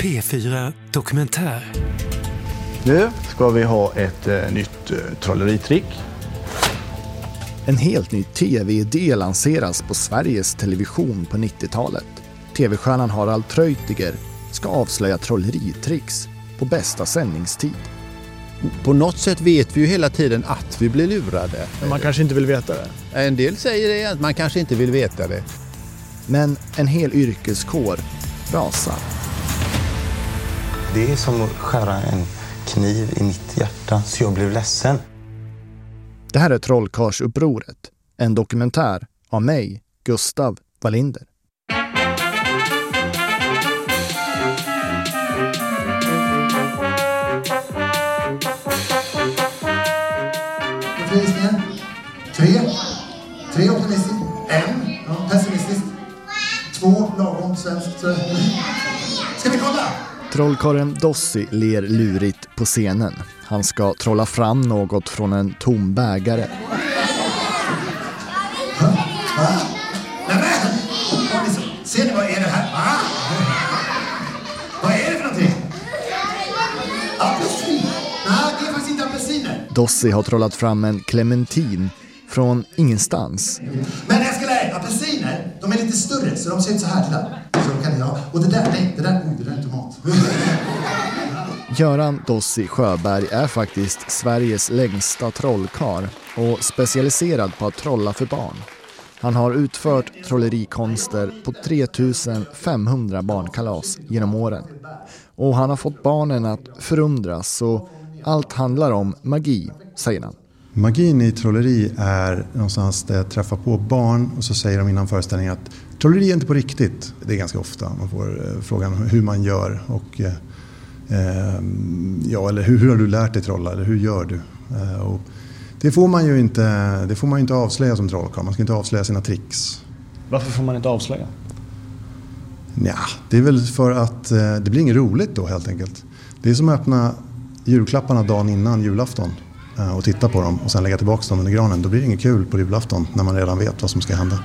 P4 Dokumentär. Nu ska vi ha ett nytt trolleritrick. En helt ny tv-idé lanseras på Sveriges Television på 90-talet. TV-stjärnan Harald Treutiger ska avslöja trolleritricks på bästa sändningstid. På något sätt vet vi ju hela tiden att vi blir lurade. Men man kanske inte vill veta det. En del säger det, att man kanske inte vill veta det. Men en hel yrkeskår rasar. Det är som att skära en kniv i mitt hjärta, så jag blev ledsen. Det här är Trollkarlsupproret, en dokumentär av mig, Gustav Wallinder. Optimistiskt. 3 optimistiskt. 1 pessimistiskt. 2 lagom svenskt. Ska vi kolla? Trollkarlen Dossi ler lurigt på scenen. Han ska trolla fram något från en tom bägare. Va? Nämen! Ser ni, vad är det här? Va? Vad är det för någonting? Apelsin? Nej, det är faktiskt inte apelsiner. Dossi har trollat fram en clementin från ingenstans. Men jag ska lära, apelsiner, de är lite större så de ser ut så här där. Så de kan jag. Och det där är tomat. Göran Dossi Sjöberg är faktiskt Sveriges längsta trollkarl och specialiserad på att trolla för barn. Han har utfört trollerikonster på 3500 barnkalas genom åren. Och han har fått barnen att förundras, och allt handlar om magi, säger han. Magin i trolleri är någonstans där jag träffar på barn och så säger de innan föreställningen att trolleri är inte på riktigt. Det är ganska ofta man får frågan hur man gör och eller hur har du lärt dig trolla, eller hur gör du? Och det får man ju inte avslöja som trollkarl. Man ska inte avslöja sina tricks. Varför får man inte avslöja? Ja, det är väl för att det blir inget roligt då helt enkelt. Det är som att öppna julklapparna dagen innan julafton och titta på dem och sen lägga tillbaka dem under granen. Då blir det inget kul på julafton när man redan vet vad som ska hända.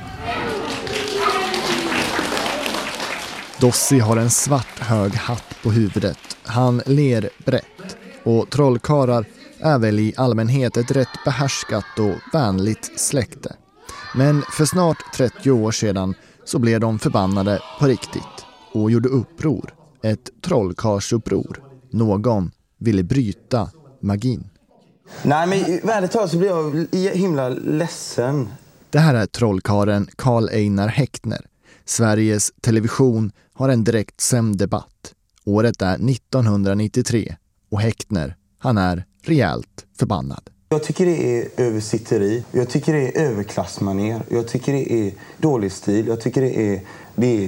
Dossi har en svart hög hatt på huvudet. Han ler brett. Och trollkarlar är väl i allmänhet ett rätt behärskat och vänligt släkte. Men för snart 30 år sedan så blev de förbannade på riktigt och gjorde uppror. Ett trollkarlsuppror. Någon ville bryta magin. Nej, men värdigt talat så blir jag himla ledsen. Det här är trollkarlen Carl Einar Häckner. Sveriges Television har en direkt sänd debatt. Året är 1993 och Häckner, han är rejält förbannad. Jag tycker det är översitteri. Jag tycker det är överklassmaner. Jag tycker det är dålig stil. Jag tycker det är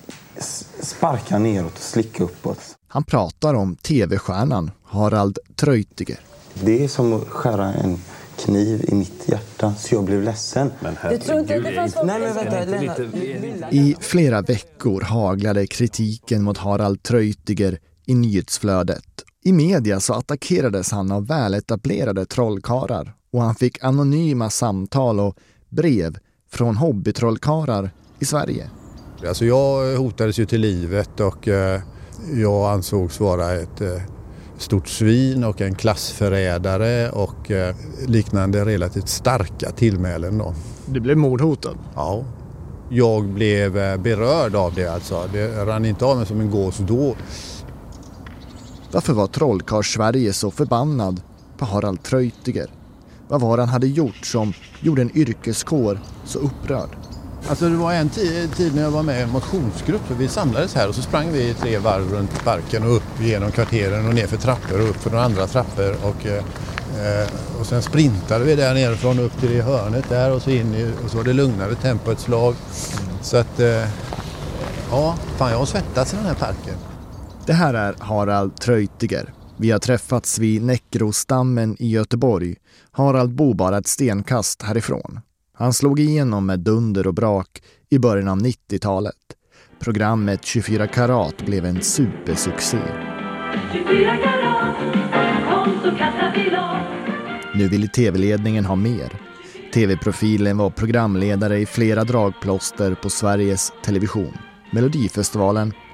sparka neråt och slicka uppåt. Han pratar om tv-stjärnan Harald Treutiger. Det är som att skära en kniv i mitt hjärta, så jag blev ledsen. Du tror inte det fanns folk? Nej, men vänta. I flera veckor haglade kritiken mot Harald Treutiger i nyhetsflödet. I media så attackerades han av väletablerade trollkarlar och han fick anonyma samtal och brev från hobbytrollkarlar i Sverige. Alltså jag hotades ju till livet och jag ansågs vara ett stort svin och en klassförrädare och liknande relativt starka tillmälen då. Du blev mordhotad? Ja, jag blev berörd av det alltså. Det rann inte av mig som en gås då. Varför var trollkarl Sverige så förbannad på Harald Treutiger? Vad var han hade gjort som gjorde en yrkeskår så upprörd? Alltså det var en tid när jag var med i en motionsgrupp. Vi samlades här och så sprang vi 3 varv runt parken och upp genom kvarteren och ner för trappor och upp för några andra trappor. Och sen sprintade vi där nerifrån upp till det hörnet där och så in och så var det lugnare tempo ett slag. Så att jag har svettats i den här parken. Det här är Harald Treutiger. Vi har träffats vid Näckrostammen i Göteborg. Harald bor bara ett stenkast härifrån. Han slog igenom med dunder och brak i början av 90-talet. Programmet 24 karat blev en supersuccé. 24 karat, kom så kastar vi loss. Nu ville tv-ledningen ha mer. TV-profilen var programledare i flera dragplåster på Sveriges Television. Melodifestivalen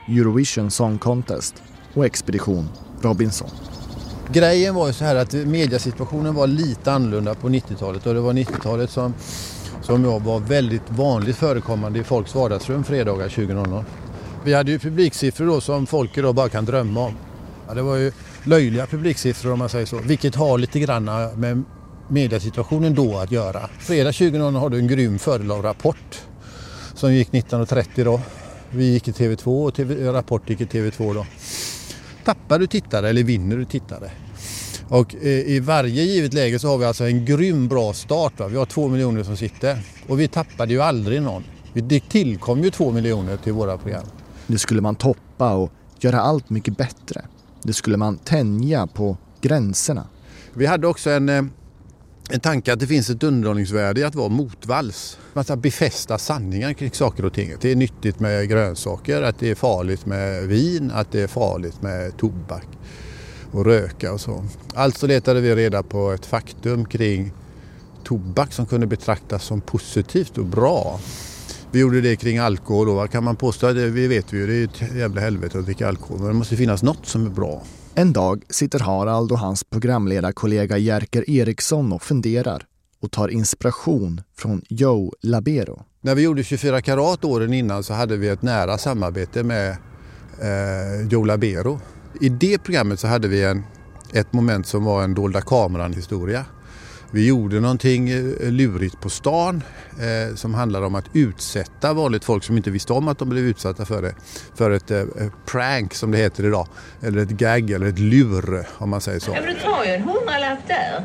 Eurovision Song Contest och Expedition Robinson. Grejen var ju så här att mediasituationen var lite annorlunda på 90-talet, och det var 90-talet som var väldigt vanligt förekommande i folks vardagsrum fredagar 20.00. Vi hade ju publiksiffror då som folk idag bara kan drömma om. Ja, det var ju löjliga publiksiffror om man säger så, vilket har lite grann med mediasituationen då att göra. Fredag 20.00 har du en grym fördel av Rapport som gick 19.30 då. Vi gick i TV2 och Rapport gick i TV2 då. Tappar du tittare eller vinner du tittare? Och i varje givet läge så har vi alltså en grym bra start. Va? Vi har 2 miljoner som sitter och vi tappade ju aldrig någon. Det tillkom ju 2 miljoner till våra program. Nu skulle man toppa och göra allt mycket bättre. Nu skulle man tänja på gränserna. Vi hade också en tanke att det finns ett underhållningsvärde i att vara motvalls. Man ska befästa sanningar kring saker och ting. Det är nyttigt med grönsaker, att det är farligt med vin, att det är farligt med tobak och röka och så. Alltså letade vi reda på ett faktum kring tobak som kunde betraktas som positivt och bra. Vi gjorde det kring alkohol och vad kan man påstå? Vi vet ju, det är ett jävla helvete att dricka alkohol, men det måste finnas något som är bra. En dag sitter Harald och hans programledarkollega Jerker Eriksson och funderar och tar inspiration från Joe Labero. När vi gjorde 24 karat åren innan så hade vi ett nära samarbete med Joe Labero. I det programmet så hade vi ett moment som var en dolda kameran-historia. Vi gjorde någonting lurigt på stan som handlar om att utsätta vanligt folk som inte visste om att de blev utsatta för det. För ett prank som det heter idag. Eller ett gag eller ett lur om man säger så. Ja, men du tar ju en 100-lapp där.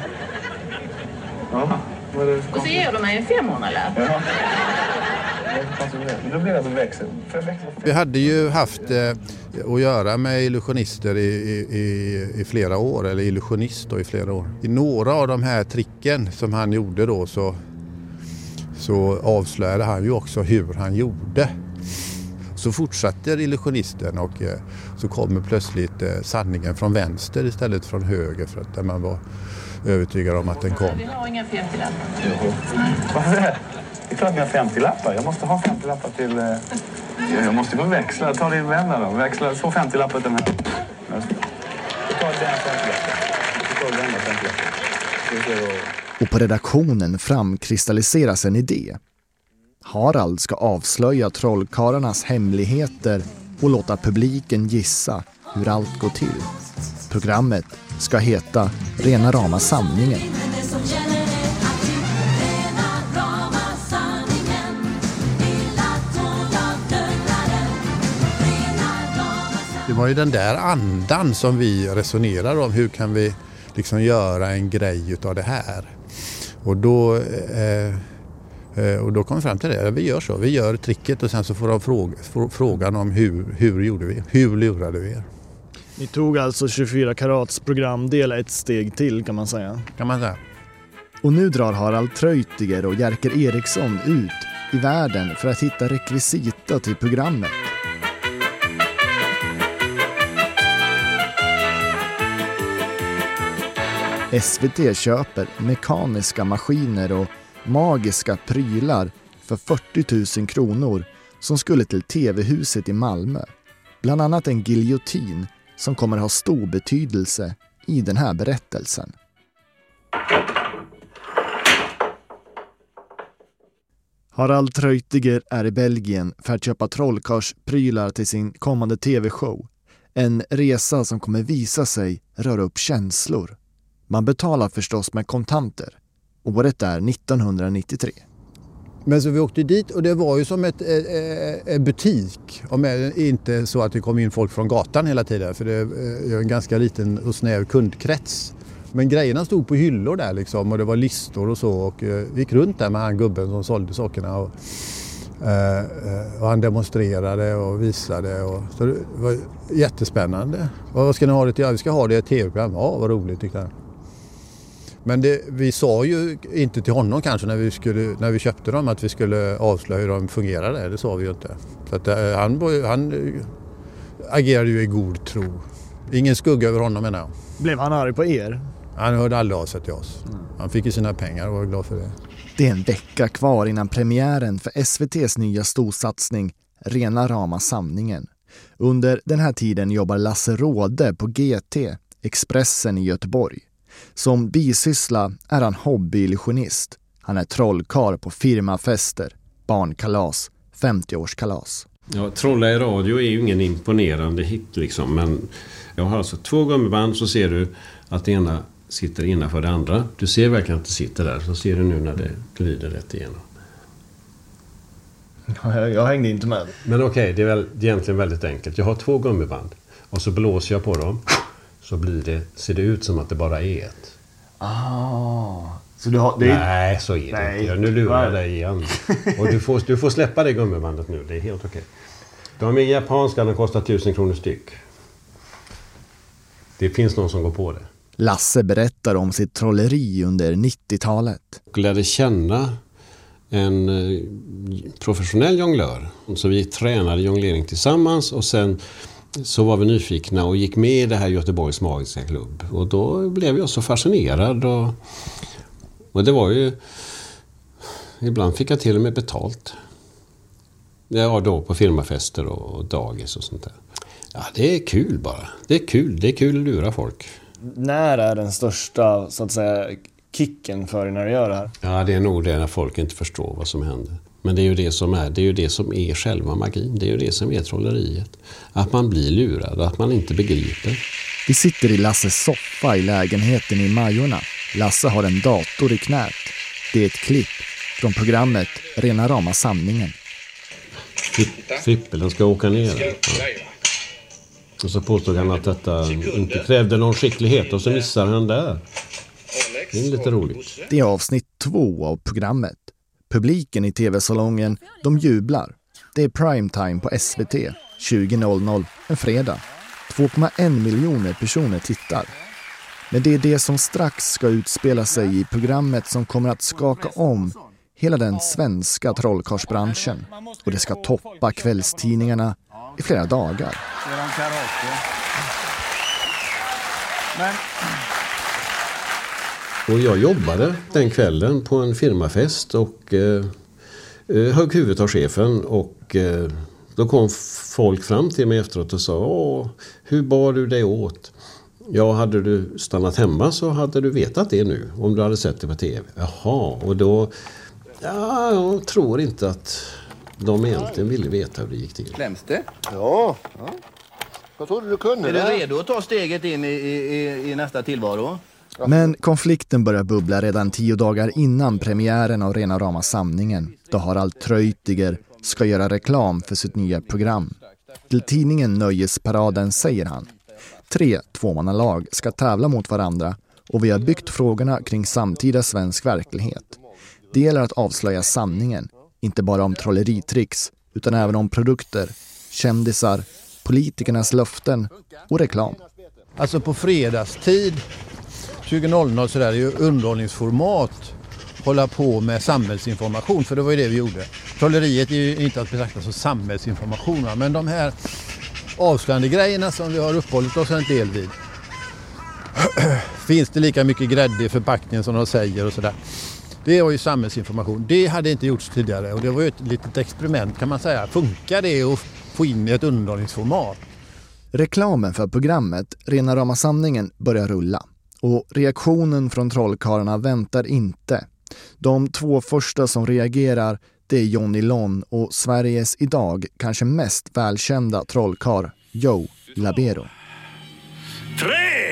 Ja. Och så ger du mig en 500-lapp. Ja. Men då blir det alltså växel. Vi hade ju haft att göra med illusionister i flera år, eller illusionist då i flera år. I några av de här tricken som han gjorde då så avslöjade han ju också hur han gjorde. Så fortsatte illusionisten och så kommer plötsligt sanningen från vänster istället från höger, för att där man var övertygad om att den kom. Vi har inga 50-lappar. Varför det? Det är klart vi har 50-lappar. Jag måste ha 50-lappar till... Jag måste gå och växla. Ta din vänner då. Växla. Få 50-lappar till den här. Jag tar den 50-lappar. Jag tar den 50-lappar. Och på redaktionen framkristalliseras en idé. Harald ska avslöja trollkarlarnas hemligheter och låta publiken gissa hur allt går till. Programmet ska heta Rena rama sanningen. Det var ju den där andan som vi resonerar om. Hur kan vi liksom göra en grej utav det här? Och då kom vi fram till det. Vi gör så. Vi gör tricket och sen så får de frågan om hur gjorde vi? Hur lurade vi er? Ni tog alltså 24 karats programdel ett steg till kan man säga. Kan man säga. Och nu drar Harald Treutiger och Jerker Eriksson ut i världen för att hitta rekvisita till programmet. SVT köper mekaniska maskiner och magiska prylar för 40 000 kronor som skulle till TV-huset i Malmö. Bland annat en giljotin som kommer ha stor betydelse i den här berättelsen. Harald Treutiger är i Belgien för att köpa trollkarlsprylar till sin kommande TV-show. En resa som kommer visa sig röra upp känslor. Man betalar förstås med kontanter. Året är 1993. Men så vi åkte dit och det var ju som en butik. Om inte så att det kom in folk från gatan hela tiden. För det är en ganska liten och snäv kundkrets. Men grejerna stod på hyllor där liksom. Och det var listor och så. Och vi gick runt där med han gubben som sålde sakerna. Och han demonstrerade och visade. Så det var jättespännande. Vad ska ni ha det till? Ja, vi ska ha det i ett tv-program. Ja, vad roligt tyckte han. Men vi sa ju inte till honom kanske när vi köpte dem att vi skulle avslöja hur de fungerade. Det sa vi ju inte. Så att, han agerade ju i god tro. Ingen skugga över honom menar jag. Blev han arg på er? Han hörde aldrig av sig till oss. Han fick ju sina pengar och var glad för det. Det är en vecka kvar innan premiären för SVT:s nya storsatsning Rena rama sanningen. Under den här tiden jobbar Lasse Råde på GT, Expressen i Göteborg. Som bisyssla är han hobbyillusionist. Han är trollkarl på firmafester, barnkalas, 50-årskalas. Ja, trolla i radio är ju ingen imponerande hit liksom, men jag har alltså 2 gummiband, så ser du att det ena sitter innanför det andra. Du ser verkligen att det sitter där, så ser du nu när det glider rätt igenom. Jag hängde inte med. Men okej, det är väl egentligen väldigt enkelt. Jag har 2 gummiband och så blåser jag på dem, så ser det ut som att det bara är ett. Så du har, Nej, så är det inte. Nu lurar jag dig igen. Och du får släppa det gummibandet nu, det är helt okej. De är japanska, de kostar 1000 kronor styck. Det finns någon som går på det. Lasse berättar om sitt trolleri under 90-talet. Jag lärde känna en professionell jonglör. Så vi tränade jonglering tillsammans och sen så var vi nyfikna och gick med i det här Göteborgs magiska klubb. Och då blev jag så fascinerad och det var ju... Ibland fick jag till och med betalt. Ja, då på firmafester och dagis och sånt där. Ja, det är kul bara. Det är kul att lura folk. När är den största, så att säga, kicken för dig när du gör det här? Ja, det är nog det när folk inte förstår vad som händer. Men det är ju det som är själva magin. Det är ju det som är trolleriet. Att man blir lurad, att man inte begriper. Vi sitter i Lasses soffa i lägenheten i Majorna. Lasse har en dator i knät. Det är ett klipp från programmet Rena rama sanningen. Frippel, den ska åka ner. Ja. Och så påstod han att detta inte krävde någon skicklighet och så missar han där. Det är lite roligt. Det är avsnitt 2 av programmet. Publiken i tv-salongen, de jublar. Det är primetime på SVT, 20.00, en fredag. 2,1 miljoner personer tittar. Men det är det som strax ska utspela sig i programmet som kommer att skaka om hela den svenska trollkarlsbranschen. Och det ska toppa kvällstidningarna i flera dagar. Och jag jobbade den kvällen på en firmafest och högg huvudet av chefen och då kom folk fram till mig efteråt och sa: hur bar du dig åt? Ja, hade du stannat hemma så hade du vetat det nu om du hade sett det på tv. Jaha, och då... Ja, jag tror inte att de egentligen ville veta hur det gick till. Kläms det? Ja. Jag trodde du kunde. Är du redo att ta steget in i nästa tillvaro? Men konflikten börjar bubbla redan 10 dagar innan premiären av Rena rama sanningen, då Harald Treutiger ska göra reklam för sitt nya program. Till tidningen Nöjesparaden säger han: 3 tvåmannalag ska tävla mot varandra och vi har byggt frågorna kring samtida svensk verklighet. Det gäller att avslöja sanningen, inte bara om trolleritricks utan även om produkter, kändisar, politikernas löften och reklam. Alltså på fredagstid 20.00 så där är ju underhållningsformat hålla på med samhällsinformation, för det var ju det vi gjorde. Trolleriet är ju inte att betrakta som samhällsinformation, men de här avslöjande grejerna som vi har uppehållit oss en del vid. Finns det lika mycket grädde i förpackningen som de säger och sådär. Det var ju samhällsinformation. Det hade inte gjorts tidigare och det var ju ett litet experiment kan man säga. Funkar det att få in i ett underhållningsformat? Reklamen för programmet Rena rama sanningen börjar rulla. Och reaktionen från trollkarlarna väntar inte. De 2 första som reagerar, det är Johnny Lon och Sveriges idag kanske mest välkända trollkarl, Joe Labero. 3!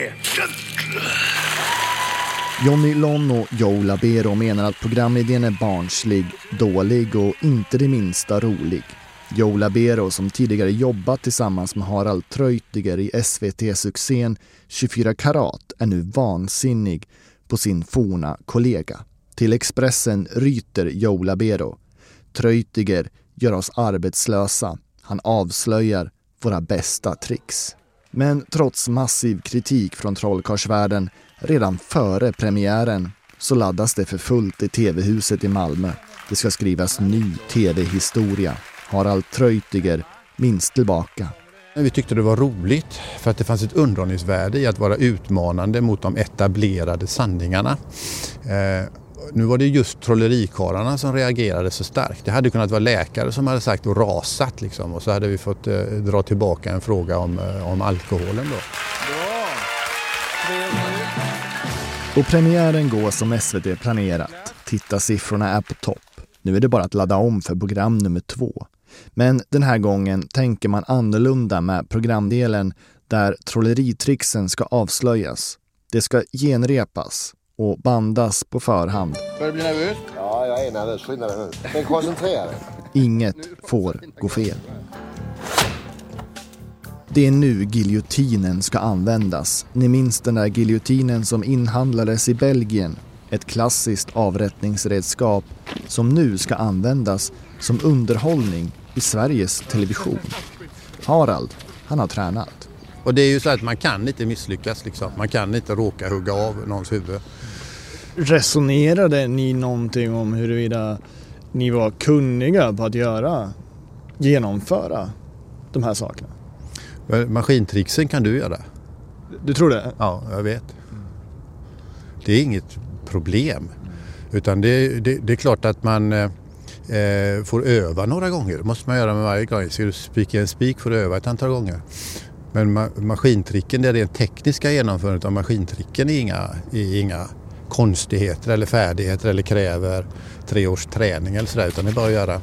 Johnny Lon och Joe Labero menar att programidén är barnslig, dålig och inte det minsta rolig. Joe Labero, som tidigare jobbat tillsammans med Harald Treutiger i SVT-succén 24 karat, är nu vansinnig på sin forna kollega. Till Expressen ryter Joe Labero: Treutiger gör oss arbetslösa. Han avslöjar våra bästa tricks. Men trots massiv kritik från trollkarlsvärlden redan före premiären så laddas det för fullt i tv-huset i Malmö. Det ska skrivas ny tv-historia. Harald Treutiger minns tillbaka. Vi tyckte det var roligt för att det fanns ett underhållningsvärde i att vara utmanande mot de etablerade sanningarna. Nu var det just trollerikarlarna som reagerade så starkt. Det hade kunnat vara läkare som hade sagt och rasat liksom, och så hade vi fått dra tillbaka en fråga om alkoholen då. Och premiären går som SVT planerat. Tittarsiffrorna är på topp. Nu är det bara att ladda om för program nummer 2. Men den här gången tänker man annorlunda med programdelen där trolleritrixen ska avslöjas. Det ska genrepas och bandas på förhand. Börjar du bli nervös? Ja, jag är nervös. Skynda dig nu. Men koncentrera dig. Inget får gå fel. Det är nu giljotinen ska användas. Ni minns den där giljotinen som inhandlades i Belgien. Ett klassiskt avrättningsredskap som nu ska användas som underhållning i Sveriges television. Harald, han har tränat. Och det är ju så att man kan inte misslyckas liksom. Man kan inte råka hugga av någons huvud. Resonerade ni någonting om huruvida ni var kunniga på att genomföra de här sakerna? Maskintrixen kan du göra. Du tror det? Ja, jag vet. Det är inget problem. Utan det är klart att man får öva några gånger. Det måste man göra med varje gång. Ska du spika en spik får du öva ett antal gånger. Men maskintricken, det är det tekniska genomförandet av maskintricken är inga konstigheter eller färdigheter eller kräver 3 års träning eller sådär, utan det är bara att göra.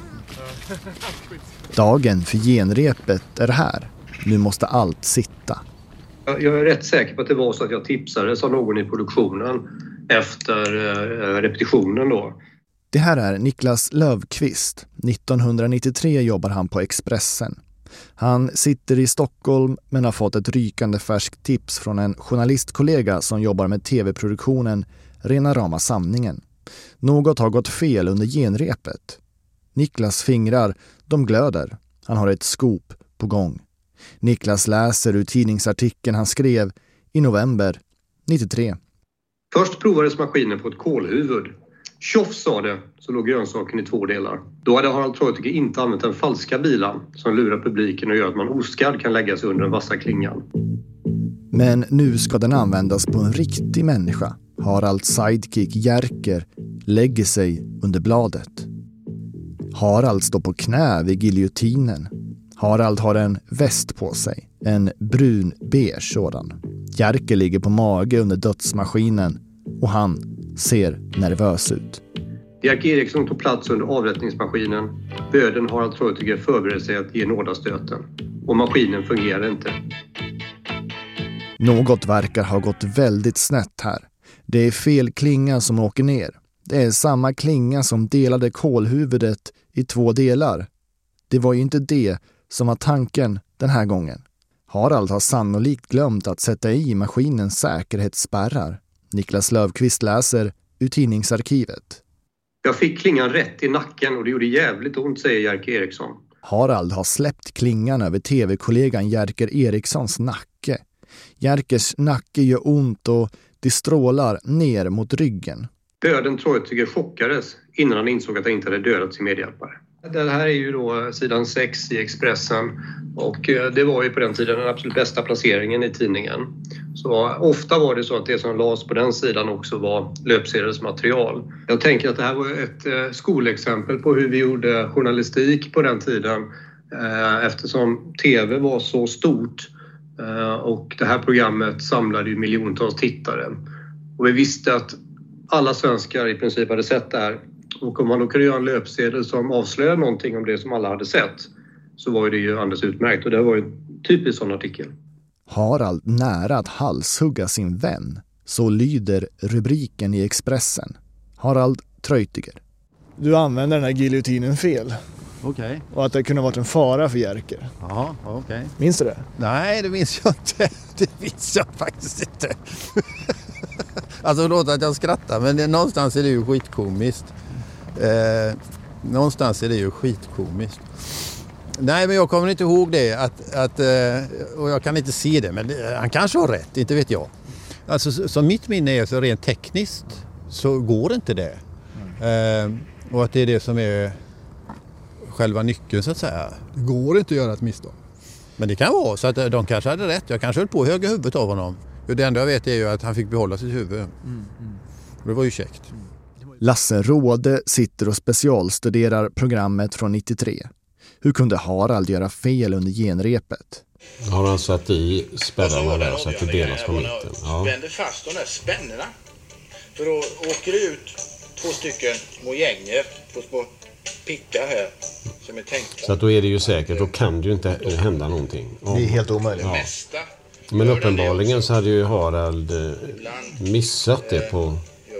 Dagen för genrepet är här. Nu måste allt sitta. Jag är rätt säker på att det var så att jag tipsades av någon i produktionen efter repetitionen då. Det här är Niklas Löfqvist. 1993 jobbar han på Expressen. Han sitter i Stockholm men har fått ett rykande färskt tips från en journalistkollega som jobbar med tv-produktionen Rena rama sanningen. Något har gått fel under genrepet. Niklas fingrar, de glöder. Han har ett scoop på gång. Niklas läser ur tidningsartikeln han skrev i november 93. Först provades maskinen på ett kålhuvud. Tjoff sa det, så låg grönsaken i 2 delar. Då hade Harald Treutiger inte använt den falska bilan som lurar publiken och gör att man oskadd kan lägga sig under den vassa klingan. Men nu ska den användas på en riktig människa. Haralds sidekick Jerker lägger sig under bladet. Harald står på knä vid giljotinen. Harald har en väst på sig, en brun beige sådan. Jerker ligger på mage under dödsmaskinen och han ser nervös ut. Jerker Eriksson tog plats under avrättningsmaskinen. Böden Harald Treutiger förbereder sig att ge nådastöten. Och maskinen fungerar inte. Något verkar ha gått väldigt snett här. Det är fel klinga som åker ner. Det är samma klinga som delade kålhuvudet i 2 delar. Det var ju inte det som var tanken den här gången. Harald har sannolikt glömt att sätta i maskinens säkerhetsspärrar. Niklas Löfqvist läser ur tidningsarkivet. Jag fick klingan rätt i nacken och det gjorde jävligt ont, säger Jerker Eriksson. Harald har släppt klingan över tv-kollegan Jerker Erikssons nacke. Jerkers nacke gör ont och det strålar ner mot ryggen. Böden Treutiger chockades innan han insåg att han inte hade dödat sin medhjälpare. Det här är ju då sidan 6 i Expressen och det var ju på den tiden den absolut bästa placeringen i tidningen. Så ofta var det så att det som lades på den sidan också var löpsedelsmaterial. Jag tänker att det här var ett skolexempel på hur vi gjorde journalistik på den tiden eftersom tv var så stort och det här programmet samlade ju miljontals tittare. Och vi visste att alla svenskar i princip hade sett det här. Och om man då kunde göra en löpsedel som avslöjade någonting om det som alla hade sett så var det ju alldeles utmärkt. Och det var ju en typisk sån artikel. Harald nära att halshugga sin vän. Så lyder rubriken i Expressen. Harald Treutiger. Du använder den här giljotinen fel. Okej. Och att det kunde varit en fara för Jerker. Ja, okej. Minns du det? Nej, det minns jag inte. Det minns jag faktiskt inte. Alltså låt att jag skrattar, men någonstans är det ju skitkomiskt. Nej, men jag kommer inte ihåg det och jag kan inte se det, men han kanske har rätt, inte vet jag. Alltså som mitt minne är så rent tekniskt så går inte det. Och att det är det som är själva nyckeln så att säga. Det går inte att göra ett misstag. Men det kan vara så att de kanske hade rätt. Jag kanske höll på höga huvudet av honom. Det enda jag vet är ju att han fick behålla sitt huvud. Och det var ju käckt. Lasse Råde sitter och specialstuderar programmet från 93. Hur kunde Harald göra fel under genrepet? Har han satt i spärrarna där så att det delas på mitten? Ja. Vänder fast de där spännerna. För då åker det ut 2 stycken små gänger på små pickar här som är tänkta. Så att då är det ju säkert, då kan det ju inte hända någonting. Det är helt omöjligt. Ja. Men uppenbarligen så hade ju Harald missat det på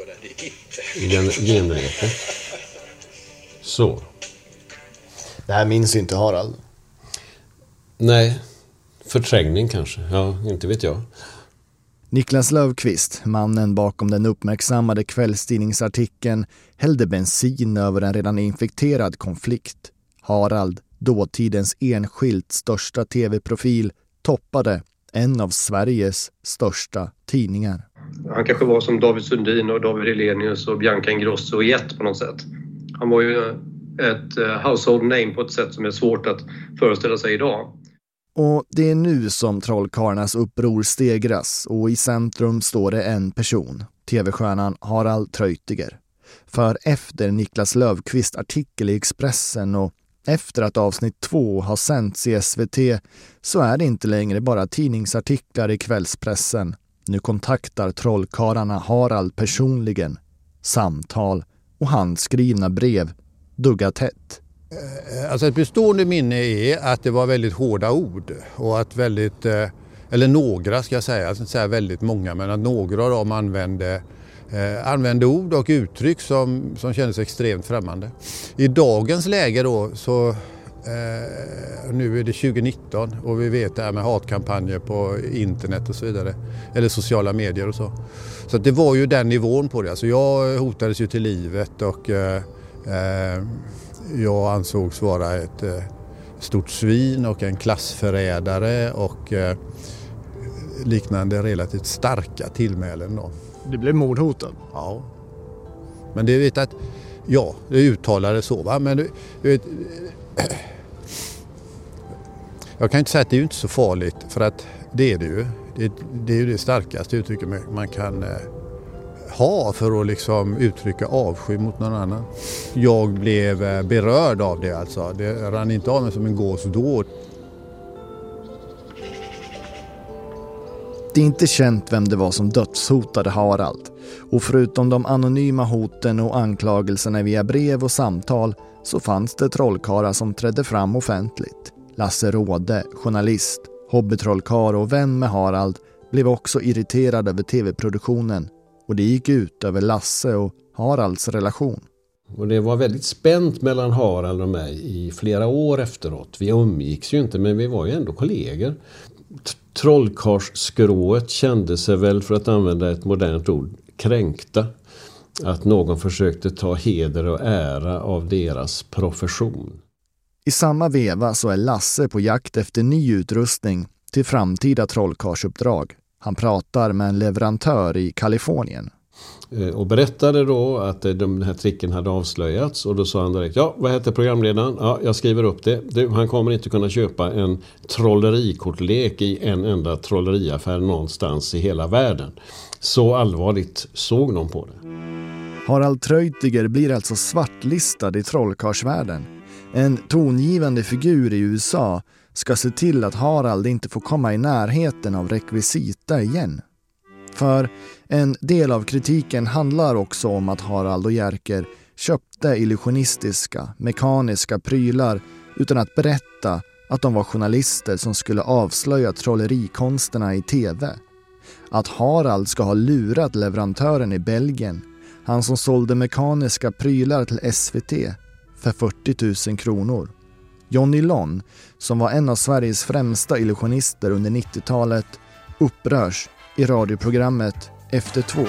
genrepet. Så. Det här minns inte Harald. Nej, förträngning kanske. Ja, inte vet jag. Niklas Löfqvist, mannen bakom den uppmärksammade kvällstidningsartikeln, hällde bensin över en redan infekterad konflikt. Harald, dåtidens enskilt största tv-profil, toppade en av Sveriges största tidningar. Han kanske var som David Sundin och David Hellenius och Bianca Ingrosso i ett på något sätt. Han var ju ett household name på ett sätt som är svårt att föreställa sig idag. Och det är nu som trollkarlarnas uppror stegras och i centrum står det en person, tv-stjärnan Harald Treutiger. För efter Niklas Löfqvist artikel i Expressen och efter att avsnitt 2 har sänts i SVT så är det inte längre bara tidningsartiklar i kvällspressen. Nu kontaktar trollkarlarna Harald personligen. Samtal och handskrivna brev duggar tätt. Alltså ett bestående minne är att det var väldigt hårda ord och att väldigt, eller några ska jag säga, alltså inte säga väldigt många, men att några av dem använde ord och uttryck som kändes extremt främmande. I dagens läge då så nu är det 2019 och vi vet det här med hatkampanjer på internet och så vidare, eller sociala medier och så. Så det var ju den nivån på det. Alltså jag hotades ju till livet och jag ansågs vara ett stort svin och en klassförrädare och liknande relativt starka tillmälen då. Det blev mordhoten? Ja. Men det vet att, ja, det uttalade så va, men du vet, jag kan inte säga att det är ju inte så farligt för att det är det ju. Det är ju det starkaste uttrycket man kan ha för att liksom uttrycka avsky mot någon annan. Jag blev berörd av det alltså. Det rann inte av mig som en gås då. Det är inte känt vem det var som dödshotade Harald. Och förutom de anonyma hoten och anklagelserna via brev och samtal så fanns det trollkarlar som trädde fram offentligt. Lasse Råde, journalist, hobbytrollkarl och vän med Harald, blev också irriterad över tv-produktionen. Och det gick ut över Lasse och Haralds relation. Och det var väldigt spänt mellan Harald och mig i flera år efteråt. Vi umgicks ju inte, men vi var ju ändå kollegor. Trollkarlsskrået kände sig väl, för att använda ett modernt ord, kränkta. Att någon försökte ta heder och ära av deras profession. I samma veva så är Lasse på jakt efter ny utrustning till framtida trollkarlsuppdrag. Han pratar med en leverantör i Kalifornien. Och berättade då att den här tricken hade avslöjats. Och då sa han direkt, ja, vad heter programledaren? Ja, jag skriver upp det. Han kommer inte kunna köpa en trollerikortlek i en enda trolleriaffär någonstans i hela världen. Så allvarligt såg de på det. Harald Treutiger blir alltså svartlistad i trollkarlsvärlden. En tongivande figur i USA ska se till att Harald inte får komma i närheten av rekvisita igen. För en del av kritiken handlar också om att Harald och Jerker köpte illusionistiska, mekaniska prylar utan att berätta att de var journalister som skulle avslöja trollerikonsterna i tv. Att Harald ska ha lurat leverantören i Belgien, han som sålde mekaniska prylar till SVT, för 40 000 kronor. Johnny Lon, som var en av Sveriges främsta illusionister under 90-talet, upprörs i radioprogrammet Efter 2.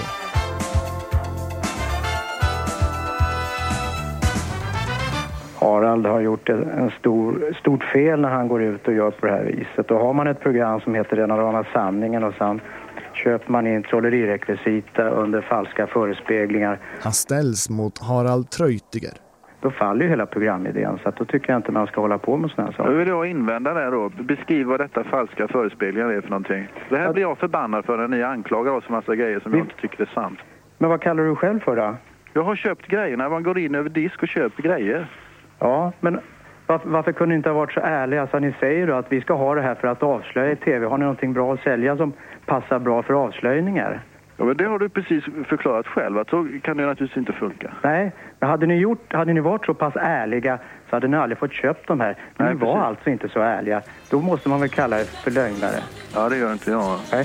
Harald har gjort en stort fel när han går ut och gör på det här viset. Då har man ett program som heter Den rena sanningen och sen köper man in trollerirekvisita under falska förespeglingar. Han ställs mot Harald Treutiger. Då faller ju hela programidén, så att då tycker jag inte man ska hålla på med såna här saker. Jag vill då invända där då. Beskriv vad detta falska förespeglingar är för någonting. Det här blir jag förbannad för när ni anklagar oss för massa grejer som jag inte tycker är sant. Men vad kallar du själv för då? Jag har köpt grejerna. Man går in över disk och köper grejer. Ja, men varför kunde ni inte ha varit så ärliga? Alltså, ni säger då att vi ska ha det här för att avslöja i tv. Har ni någonting bra att sälja som passar bra för avslöjningar? Ja, men det har du precis förklarat själv. Att så kan det naturligtvis inte funka. Nej, men hade ni varit så pass ärliga så hade ni aldrig fått köpt de här. Men ni var alltså inte så ärliga. Då måste man väl kalla det för lögnare. Ja, det gör inte jag. Nej.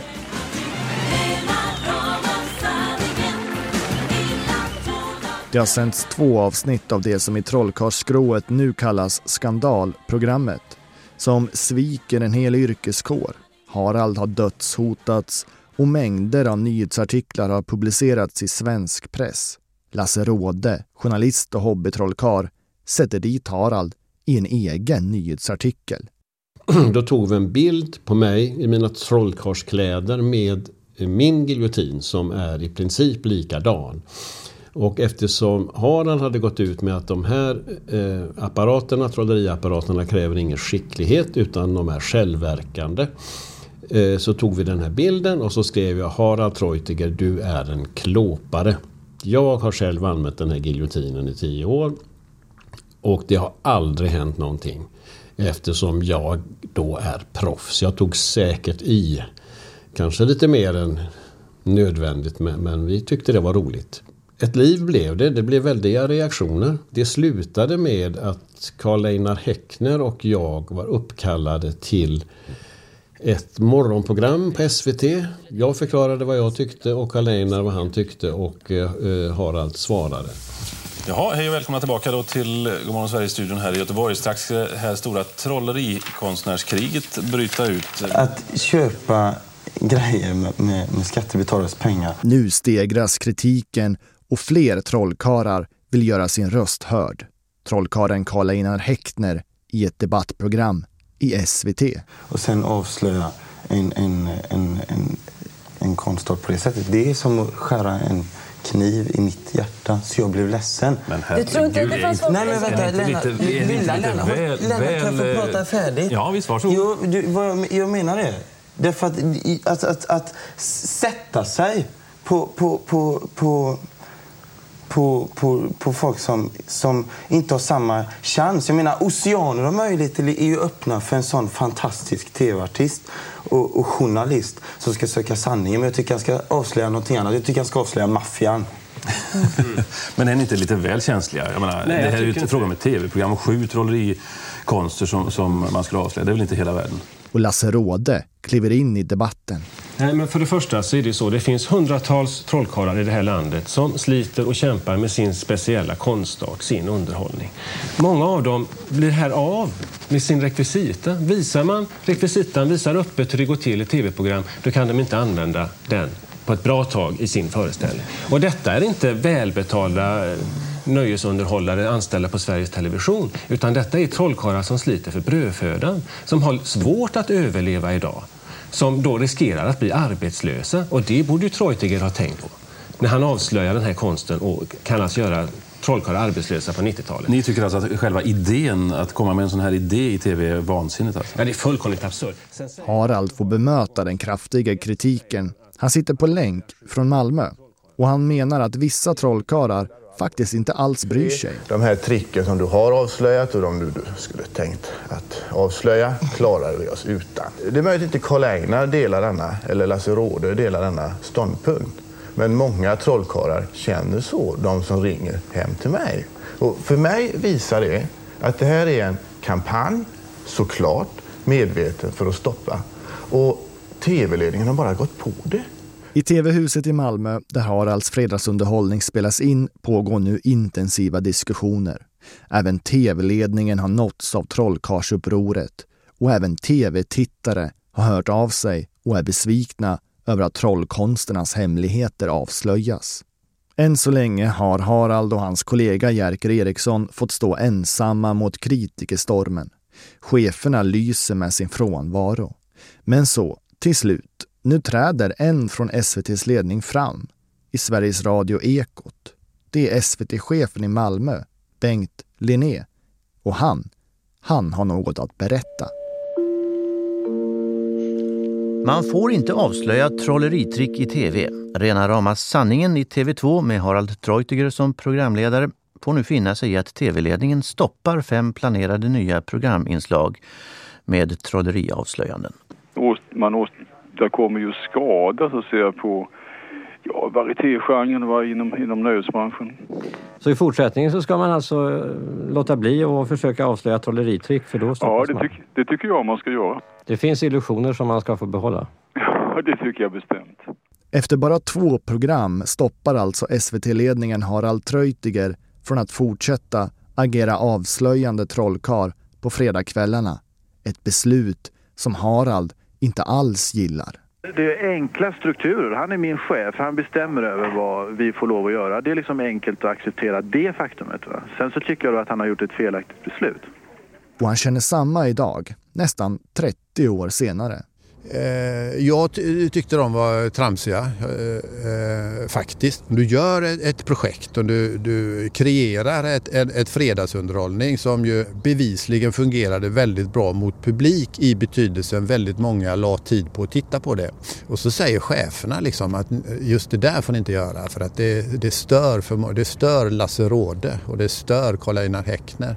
Det har sänds 2 avsnitt av det som i Trollkarlsskrået nu kallas skandalprogrammet, som sviker en hel yrkeskår. Harald har dödshotats och mängder av nyhetsartiklar har publicerats i svensk press. Lasse Råde, journalist och hobbytrollkarl, sätter dit Harald i en egen nyhetsartikel. Då tog vi en bild på mig i mina trollkarlskläder med min giljotin som är i princip likadan. Och eftersom Harald hade gått ut med att de här apparaterna, trolleriapparaterna, kräver ingen skicklighet utan de är självverkande, så tog vi den här bilden och så skrev jag: Harald Treutiger, du är en klåpare. Jag har själv använt den här giljotinen i 10 år och det har aldrig hänt någonting eftersom jag då är proffs. Jag tog säkert i, kanske lite mer än nödvändigt, men vi tyckte det var roligt. Ett liv blev det. Det blev väldiga reaktioner. Det slutade med att Karl-Einar Häckner och jag var uppkallade till ett morgonprogram på SVT. Jag förklarade vad jag tyckte och Karl-Einar vad han tyckte och Harald svarade. Jaha, hej och välkomna tillbaka då till Godmorgon Sverige-studion här i Göteborg. Strax här stora trollerikonstnärskriget bryta ut. Att köpa grejer med skattebetalares pengar. Nu stegras kritiken och fler trollkarlar vill göra sin röst hörd. Trollkaren Karl-Einar Häckner i ett debattprogram i SVT. Och sen avslöja en konstart på det sättet. Det är som att skära en kniv i mitt hjärta, så jag blev ledsen. Men herregud, nej men vänta, Lennart kan få prata färdigt. Ja, visst, varsågod. Jo, jag menar det. Därför att sätta sig på folk som inte har samma chans. Jag menar, oceaner och möjligheter är ju öppna för en sån fantastisk tv-artist och journalist som ska söka sanningen. Men jag tycker han ska avslöja någonting annat. Jag tycker han ska avslöja maffian. Men är ni inte lite väl känsliga? Jag menar, nej, det här är ju inte fråga om ett tv-program och 7 trollerikonster som man skulle avslöja. Det är väl inte hela världen. Och Lasse Råde kliver in i debatten. Nej, men för det första så är det så. Det finns hundratals trollkarlar i det här landet som sliter och kämpar med sin speciella konstart, sin underhållning. Många av dem blir här av med sin rekvisita. Visar man rekvisitan, visar öppet hur det går till i tv-program, då kan de inte använda den på ett bra tag i sin föreställning. Och detta är inte välbetalda nöjesunderhållare anställda på Sveriges Television, utan detta är trollkarlar som sliter för brödfödan, som har svårt att överleva idag, som då riskerar att bli arbetslösa. Och det borde ju Treutiger ha tänkt på när han avslöjar den här konsten och kan alltså göra trollkarlar arbetslösa på 90-talet. Ni tycker alltså att själva idén, att komma med en sån här idé i tv är vansinnigt alltså? Ja, det är fullkomligt absurd. Harald får bemöta den kraftiga kritiken. Han sitter på länk från Malmö och han menar att vissa trollkarlar faktiskt inte alls bryr sig. De här tricken som du har avslöjat och de du skulle tänkt att avslöja klarar vi oss utan. Det är möjligt inte Karl-Einar delar denna, eller Lasse Råde delar denna ståndpunkt. Men många trollkarlar känner så, de som ringer hem till mig. Och för mig visar det att det här är en kampanj, såklart, medveten för att stoppa. Och tv-ledningen har bara gått på det. I TV-huset i Malmö, där Haralds fredagsunderhållning spelas in, pågår nu intensiva diskussioner. Även TV-ledningen har nåtts av trollkarlsupproret och även TV-tittare har hört av sig och är besvikna över att trollkonsternas hemligheter avslöjas. Än så länge har Harald och hans kollega Jerker Eriksson fått stå ensamma mot kritikerstormen. Cheferna lyser med sin frånvaro. Men så, till slut, nu träder en från SVT:s ledning fram i Sveriges Radio Ekot. Det är SVT-chefen i Malmö, Bengt Linné. Och han har något att berätta. Man får inte avslöja trolleritrick i tv. Rena rama sanningen i TV2 med Harald Treutiger som programledare får nu finna sig i att tv-ledningen stoppar 5 planerade nya programinslag med trolleriavslöjanden. Där kommer ju skada så ser jag på varietégenren var inom nöjesbranschen. Så i fortsättningen så ska man alltså låta bli och försöka avslöja trolleritrick för då stoppas man? Det tycker jag man ska göra. Det finns illusioner som man ska få behålla? Ja, det tycker jag bestämt. Efter bara 2 program stoppar alltså SVT-ledningen Harald Treutiger från att fortsätta agera avslöjande trollkarl på fredagskvällarna. Ett beslut som Harald inte alls gillar. Det är enkla strukturer. Han är min chef. Han bestämmer över vad vi får lov att göra. Det är liksom enkelt att acceptera det faktumet. Va? Sen så tycker jag att han har gjort ett felaktigt beslut. Och han känner samma idag, nästan 30 år senare. Jag tyckte de var tramsiga faktiskt. Du gör ett projekt och du kreerar ett fredagsunderhållning som ju bevisligen fungerade väldigt bra mot publik i betydelsen väldigt många la tid på att titta på det. Och så säger cheferna liksom att just det där får ni inte göra för att det stör Lasse Råde och det stör Karl-Einar Häckner.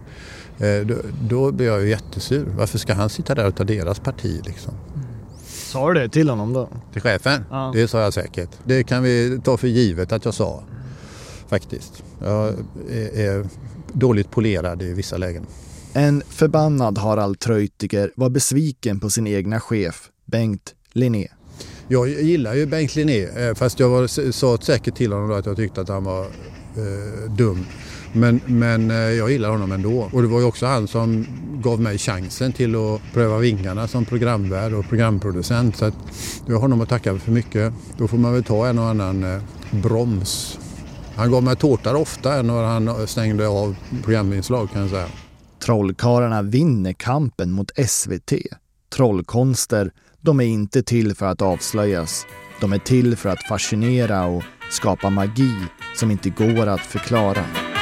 Då blir jag ju jättesur. Varför ska han sitta där och ta deras parti liksom? Sa du det till honom då? Till chefen? Ja. Det sa jag säkert. Det kan vi ta för givet att jag sa. Faktiskt. Jag är dåligt polerad i vissa lägen. En förbannad Harald Treutiger var besviken på sin egna chef, Bengt Linné. Jag gillar ju Bengt Linné, fast jag sa säkert till honom då att jag tyckte att han var dum. Men jag gillar honom ändå. Och det var ju också han som gav mig chansen till att pröva vingarna som programvärd och programproducent. Så att jag har honom att tacka för mycket. Då får man väl ta en och annan broms. Han gav mig tårtar ofta när han stängde av programinslag kan jag säga. Trollkarlarna vinner kampen mot SVT. Trollkonster, de är inte till för att avslöjas. De är till för att fascinera och skapa magi som inte går att förklara.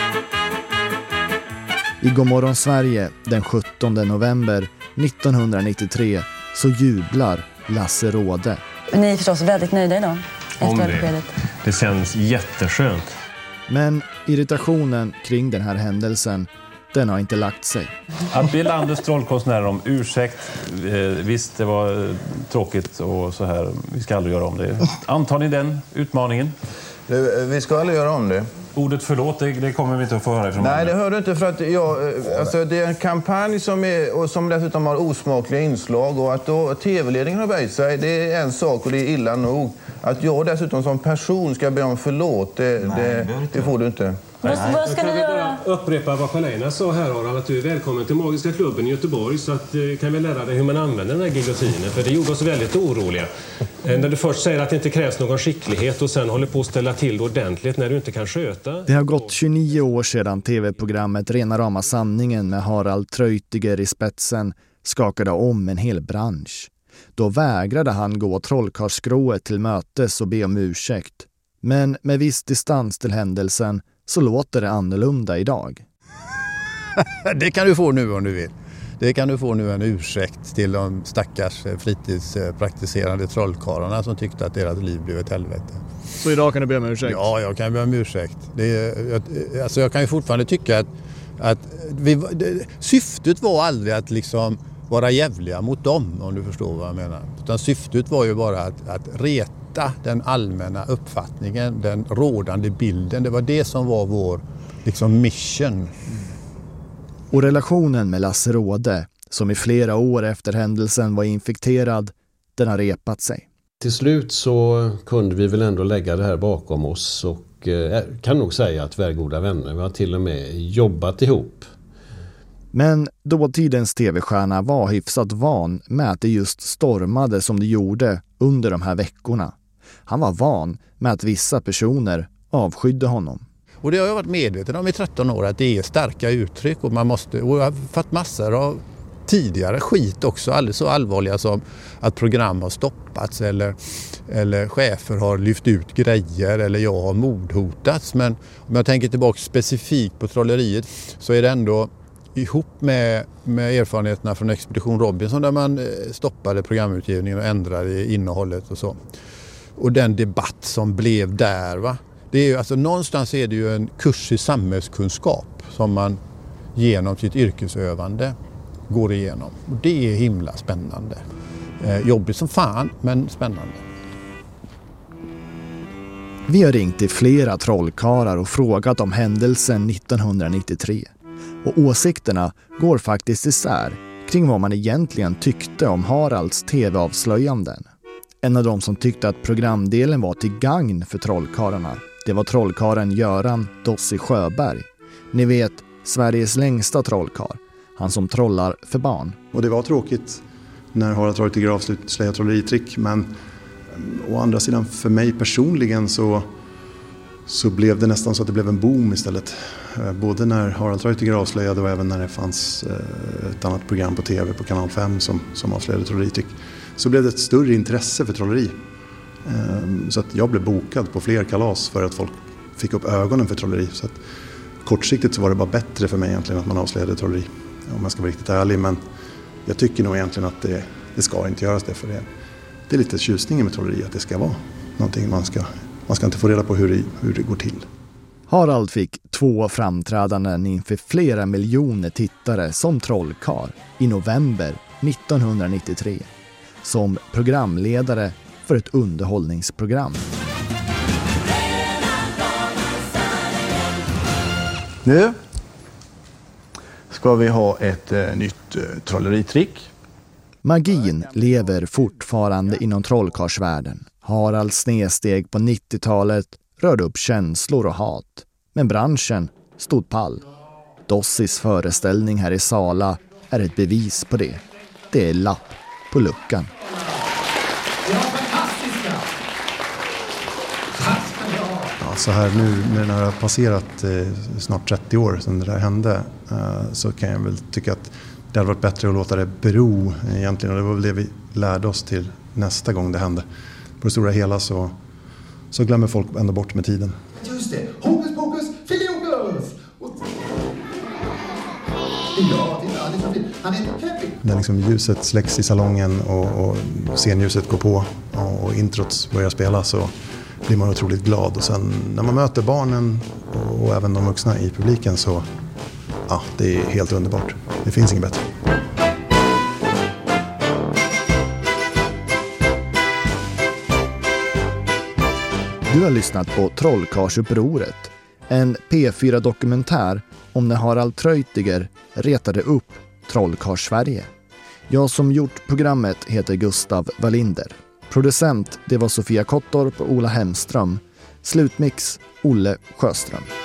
I Godmorgon Sverige den 17 november 1993 så jublar Lasse Råde. Ni är förstås väldigt nöjda idag efter beskedet. Det känns jätteskönt. Men irritationen kring den här händelsen, den har inte lagt sig. Att be landets trollkonstnärer om ursäkt, visst det var tråkigt och så här, vi ska aldrig göra om det. Antar ni den utmaningen? Vi ska aldrig göra om det. Ordet förlåt, det kommer vi inte att få höra ifrån. Nej, det hör du inte för att det är en kampanj som dessutom har osmakliga inslag och att då tv-ledningen har böjt sig, det är en sak och det är illa nog. Att jag dessutom som person ska be om förlåt, det får du inte. Vad ska ni göra? Upprepa vad Karl-Einar sa här, Harald, att du är välkommen till Magiska klubben i Göteborg så att kan vi lära dig hur man använder den här giljotinen, för det gjorde oss väldigt oroliga. När du först säger att det inte krävs någon skicklighet och sen håller på att ställa till ordentligt när du inte kan sköta. Det har gått 29 år sedan tv-programmet Rena rama sanningen med Harald Treutiger i spetsen skakade om en hel bransch. Då vägrade han gå trollkarlskrået till mötes och be om ursäkt. Men med viss distans till händelsen så låter det annorlunda idag. Det kan du få nu om du vill. Det kan du få nu en ursäkt till de stackars fritidspraktiserande trollkarlarna som tyckte att deras liv blev ett helvete. Så idag kan du be om ursäkt? Ja, jag kan be om ursäkt. Jag kan ju fortfarande tycka att syftet var aldrig att liksom vara jävliga mot dem, om du förstår vad jag menar. Utan syftet var ju bara att reta den allmänna uppfattningen, den rådande bilden. Det var det som var vår liksom mission. Och relationen med Lasse Råde, som i flera år efter händelsen var infekterad, den har repat sig. Till slut så kunde vi väl ändå lägga det här bakom oss och kan nog säga att vi är goda vänner. Vi har till och med jobbat ihop. Men dåtidens tv-stjärna var hyfsat van med att det just stormade som det gjorde under de här veckorna. Han var van med att vissa personer avskydde honom. Och det har jag varit medveten om i 13 år att det är starka uttryck och man måste, och jag har fått massor av tidigare skit också, alldeles så allvarliga som att program har stoppats eller chefer har lyft ut grejer eller jag har mordhotats. Men om jag tänker tillbaka specifikt på trolleriet så är det ändå ihop med erfarenheterna från Expedition Robinson där man stoppade programutgivningen och ändrade i innehållet och så. Och den debatt som blev där, va? Det är ju, alltså, någonstans är det ju en kurs i samhällskunskap som man genom sitt yrkesövande går igenom. Och det är himla spännande. Jobbigt som fan, men spännande. Vi har ringt till flera trollkarlar och frågat om händelsen 1993. Och åsikterna går faktiskt isär kring vad man egentligen tyckte om Haralds tv-avslöjanden. En av dem som tyckte att programdelen var till gagn för trollkarlarna, det var trollkaren Göran Dossi Sjöberg. Ni vet, Sveriges längsta trollkar. Han som trollar för barn. Och det var tråkigt när Harald Treutiger avslöjade trolleritrick, men å andra sidan för mig personligen så blev det nästan så att det blev en boom istället. Både när Harald Treutiger avslöjade och även när det fanns ett annat program på tv på kanal 5 som avslöjade trolleritrick, så blev det ett större intresse för trolleri. Så att jag blev bokad på fler kalas för att folk fick upp ögonen för trolleri. Så att kortsiktigt så var det bara bättre för mig egentligen att man avslöjade trolleri, om man ska vara riktigt ärlig. Men jag tycker nog egentligen att det ska inte göras det, för det är lite tjusningen med trolleri, att det ska vara någonting man ska inte få reda på hur det går till. Harald fick 2 framträdanden inför flera miljoner tittare som trollkarl i november 1993 som programledare för ett underhållningsprogram. Nu ska vi ha ett nytt trolleritrick. Magin lever fortfarande inom trollkarlsvärlden. Haralds snedsteg på 90-talet rörde upp känslor och hat. Men branschen stod pall. Dossis föreställning här i Sala är ett bevis på det. Det är lapp på luckan. Ja, så här nu när det har passerat snart 30 år sedan det där hände, så kan jag väl tycka att det hade varit bättre att låta det bero egentligen. Och det var väl det vi lärde oss till nästa gång det hände. På det stora hela så glömmer folk ändå bort med tiden. Just det, hokus pokus, filiokus! Ja, han är happy. När liksom ljuset släcks i salongen och scenljuset går på och introts börjar spela, så blir man otroligt glad. Och sen när man möter barnen och även de vuxna i publiken, så ja, det är helt underbart. Det finns inget bättre. Du har lyssnat på Trollkarlsupproret, en P4-dokumentär om när Harald Treutiger retade upp Trollkarlssverige. Jag som gjort programmet heter Gustav Wallinder. Producent, det var Sofia Kottorp och Ola Hemström. Slutmix, Olle Sjöström.